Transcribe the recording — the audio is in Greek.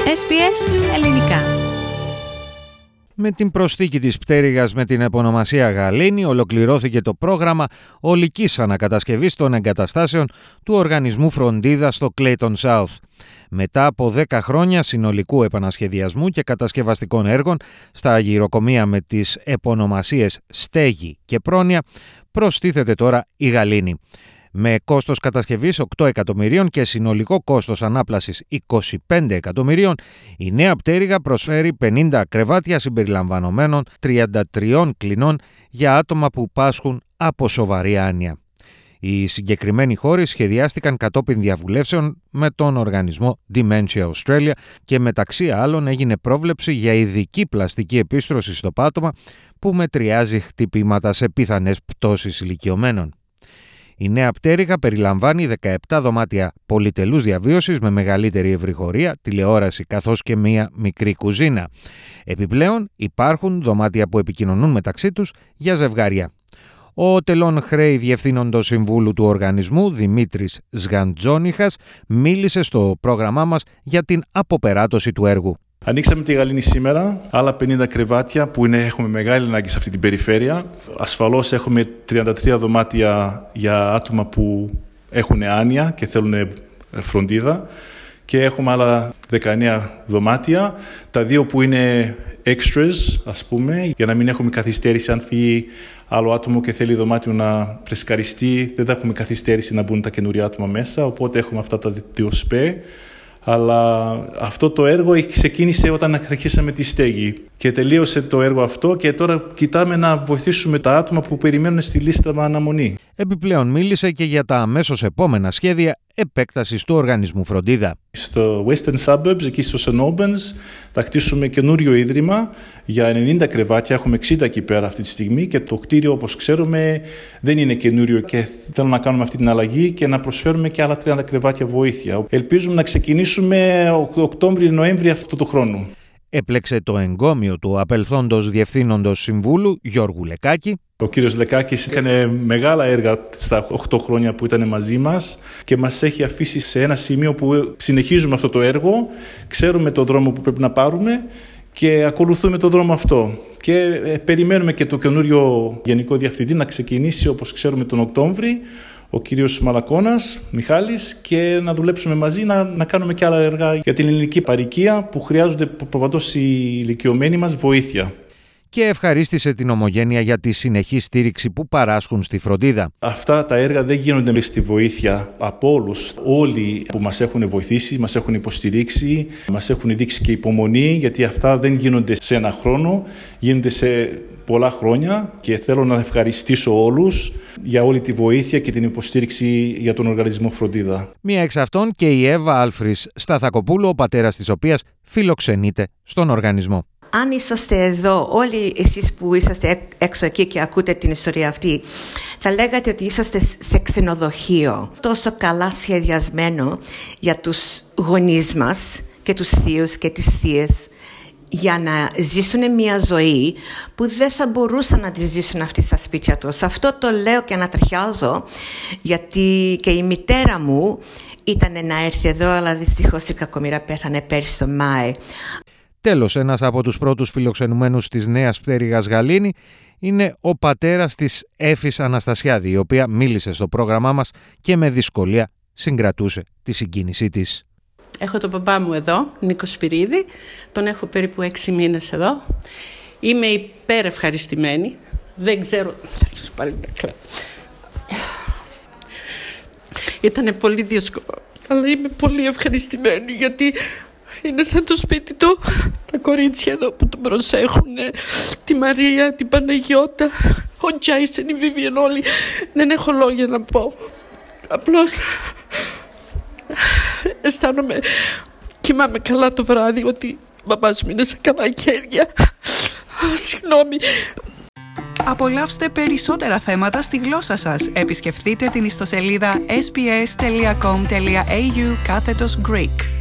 SBS Ελληνικά. Με την προσθήκη της πτέρυγας με την επωνυμασία Γαλήνη ολοκληρώθηκε το πρόγραμμα ολικής ανακατασκευής των εγκαταστάσεων του Οργανισμού Φροντίδας στο Clayton South. Μετά από 10 χρόνια συνολικού επανασχεδιασμού και κατασκευαστικών έργων στα γυροκομεία με τις επωνυμασίες Στέγη και Πρόνοια, προστίθεται τώρα η Γαλήνη. Με κόστος κατασκευής 8 εκατομμυρίων και συνολικό κόστος ανάπλασης 25 εκατομμυρίων, η νέα πτέρυγα προσφέρει 50 κρεβάτια συμπεριλαμβανομένων 33 κλινών για άτομα που πάσχουν από σοβαρή άνοια. Οι συγκεκριμένοι χώροι σχεδιάστηκαν κατόπιν διαβουλεύσεων με τον οργανισμό Dementia Australia και μεταξύ άλλων έγινε πρόβλεψη για ειδική πλαστική επίστρωση στο πάτωμα που μετριάζει χτυπήματα σε πιθανές πτώσεις ηλικιωμένων. Η νέα πτέρυγα περιλαμβάνει 17 δωμάτια πολυτελούς διαβίωσης με μεγαλύτερη ευρυχωρία, τηλεόραση καθώς και μία μικρή κουζίνα. Επιπλέον υπάρχουν δωμάτια που επικοινωνούν μεταξύ τους για ζευγάρια. Ο τελών χρέη διευθύνοντος συμβούλου του οργανισμού, Δημήτρης Σγαντζόνιχας, μίλησε στο πρόγραμμά μας για την αποπεράτωση του έργου. Ανοίξαμε τη Γαλήνη σήμερα, άλλα 50 κρεβάτια που έχουμε μεγάλη ανάγκη σε αυτή την περιφέρεια. Ασφαλώς έχουμε 33 δωμάτια για άτομα που έχουν άνοια και θέλουν φροντίδα και έχουμε άλλα 19 δωμάτια, τα 2 που είναι extras, ας πούμε, για να μην έχουμε καθυστέρηση. Αν φύγει άλλο άτομο και θέλει δωμάτιο να φρεσκαριστεί, δεν θα έχουμε καθυστέρηση να μπουν τα καινούρια άτομα μέσα, οπότε έχουμε αυτά τα 2 σπέ. Αλλά αυτό το έργο ξεκίνησε όταν αρχίσαμε τη στέγη και τελείωσε το έργο αυτό και τώρα κοιτάμε να βοηθήσουμε τα άτομα που περιμένουν στη λίστα με αναμονή. Επιπλέον μίλησε και για τα αμέσως επόμενα σχέδια επέκτασης του οργανισμού φροντίδα. Στο Western Suburbs, εκεί στο St. Albans, θα χτίσουμε καινούριο ίδρυμα για 90 κρεβάτια. Έχουμε 60 εκεί πέρα αυτή τη στιγμή και το κτίριο, όπως ξέρουμε, δεν είναι καινούριο και θέλουμε να κάνουμε αυτή την αλλαγή και να προσφέρουμε και άλλα 30 κρεβάτια βοήθεια. Ελπίζουμε να ξεκινήσουμε Οκτώβριο-Νοέμβριο αυτού του χρόνου. Έπλεξε το εγκόμιο του απελθόντος διευθύνοντος συμβούλου Γιώργου Λεκάκη. Ο κύριος Λεκάκης έκανε μεγάλα έργα στα 8 χρόνια που ήταν μαζί μας και μας έχει αφήσει σε ένα σημείο που συνεχίζουμε αυτό το έργο, ξέρουμε το δρόμο που πρέπει να πάρουμε και ακολουθούμε το δρόμο αυτό. Και περιμένουμε και το καινούριο Γενικό Διευθυντή να ξεκινήσει, όπως ξέρουμε, τον Οκτώβρη, ο κύριος Μαλακώνας, Μιχάλης, και να δουλέψουμε μαζί να κάνουμε και άλλα έργα για την ελληνική παροικία που χρειάζονται προπαντός οι ηλικιωμένοι μας βοήθεια. Και ευχαρίστησε την Ομογένεια για τη συνεχή στήριξη που παράσχουν στη φροντίδα. Αυτά τα έργα δεν γίνονται στη βοήθεια από όλους. Όλοι που μας έχουν βοηθήσει, μας έχουν υποστηρίξει, μας έχουν δείξει και υπομονή, γιατί αυτά δεν γίνονται σε ένα χρόνο, γίνονται σε πολλά χρόνια και θέλω να ευχαριστήσω όλους για όλη τη βοήθεια και την υποστήριξη για τον οργανισμό φροντίδα. Μία εξ αυτών και η Εύα Άλφρης Σταθακοπούλου, ο πατέρας της οποίας φιλοξενείται στον οργανισμό. Αν είσαστε εδώ, όλοι εσείς που είσαστε έξω εκεί και ακούτε την ιστορία αυτή, θα λέγατε ότι είσαστε σε ξενοδοχείο. Τόσο καλά σχεδιασμένο για τους γονείς μας και τους θείους και τις θείες, για να ζήσουν μια ζωή που δεν θα μπορούσαν να τη ζήσουν αυτοί στα σπίτια τους. Αυτό το λέω και ανατριχιάζω, γιατί και η μητέρα μου ήταν να έρθει εδώ, αλλά δυστυχώς η κακομοίρα πέθανε πέρσι το Μάη. Τέλος, ένας από τους πρώτους φιλοξενουμένους της νέας πτέρυγας Γαλήνη είναι ο πατέρας της Έφης Αναστασιάδη, η οποία μίλησε στο πρόγραμμά μας και με δυσκολία συγκρατούσε τη συγκίνησή της. Έχω τον παπά μου εδώ, Νίκο Σπυρίδη, τον έχω περίπου 6 μήνες εδώ. Είμαι υπερευχαριστημένη, δεν ξέρω... Ήτανε πολύ δύσκολο, αλλά είμαι πολύ ευχαριστημένη γιατί... Είναι σαν το σπίτι του, τα κορίτσια εδώ που τον προσέχουν, τη Μαρία, την Παναγιώτα, ο Τζάισεν, η Βίβιεν, όλοι. Δεν έχω λόγια να πω. Απλώς αισθάνομαι, κοιμάμαι καλά το βράδυ, ότι ο μπαμπάς μου είναι σε καλά χέρια. Συγγνώμη. Απολαύστε περισσότερα θέματα στη γλώσσα σας. Επισκεφτείτε την ιστοσελίδα sbs.com.au/Greek.